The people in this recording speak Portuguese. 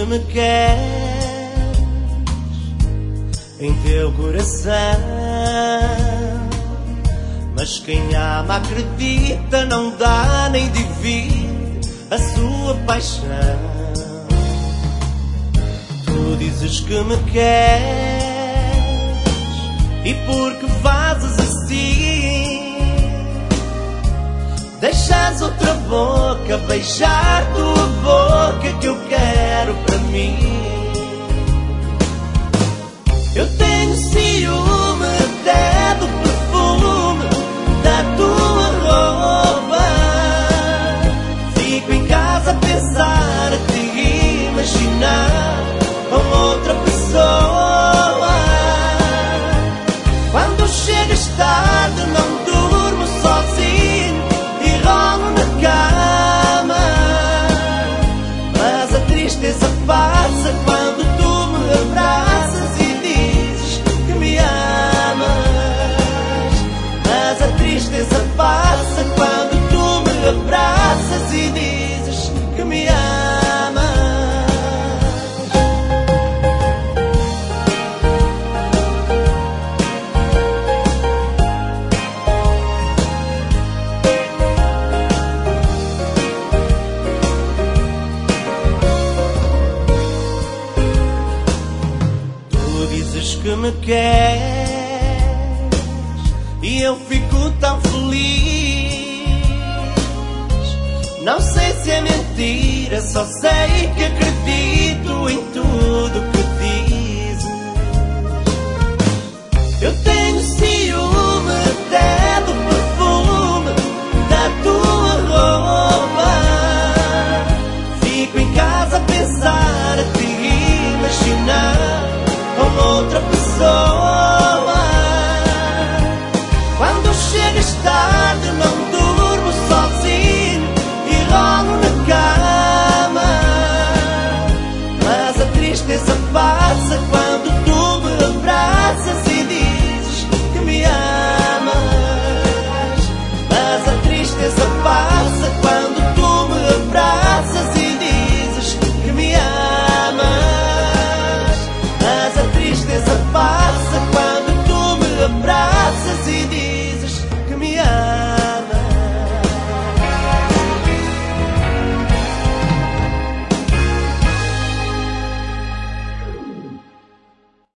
me queres em teu coração, mas quem ama acredita, não dá nem divide a sua paixão. Tu dizes que me queres e porque fazes assim, deixas outra boca beijar tua boca que eu quero para mim. Eu tenho ciúme até do perfume da tua roupa. Fico em casa a pensar, a te imaginar com outra pessoa. Quando chegas tarde não durmo sozinho e rolo na cama, mas a tristeza passa quando tu me abraças e dizes que me amas. Mas a tristeza passa quando tu me abraças e dizes que me amas. Que me queres e eu fico tão feliz. Não sei se é mentira, só sei que acredito.